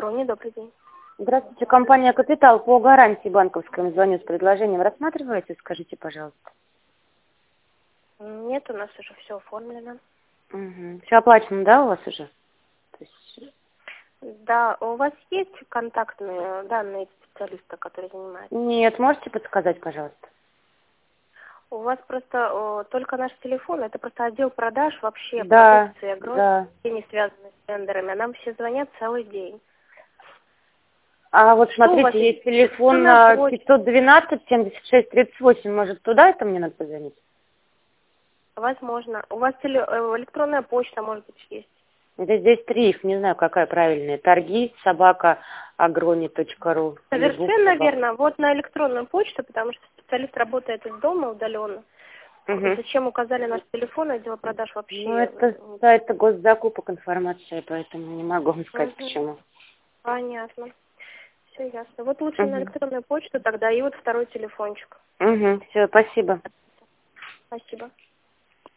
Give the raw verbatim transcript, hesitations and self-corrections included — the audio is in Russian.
Агрония, добрый день. Здравствуйте, компания «Капитал». По гарантии банковской звоню с предложением. Рассматриваете, скажите, пожалуйста. Нет, у нас уже все оформлено. Угу. Все оплачено, да, у вас уже? То есть... Да, у вас есть контактные данные специалиста, который занимается? Нет, можете подсказать, пожалуйста? У вас просто о, только наш телефон, это просто отдел продаж вообще Да, продукции Агрония, да. не связаны с тендерами. А нам все звонят целый день. А вот Что у вас смотрите, есть? есть телефон Электронная почта. пятьсот двенадцать семьдесят шесть тридцать восемь. Может, туда это мне надо позвонить? Возможно. У вас теле- э, электронная почта, может быть, есть. Да здесь три их, не знаю, какая правильная. Торги, собака, агрони точка ру. Совершенно верно. Вот на электронную почту, потому что специалист работает из дома удаленно. Угу. Зачем указали наш телефон, отдел продаж Ну, вообще? это сайт госзакупок информация, поэтому не могу вам сказать, Мгм. почему. Понятно. Все ясно. Вот лучше на Угу. электронную почту тогда и вот второй телефончик. Угу. Все, спасибо. Спасибо.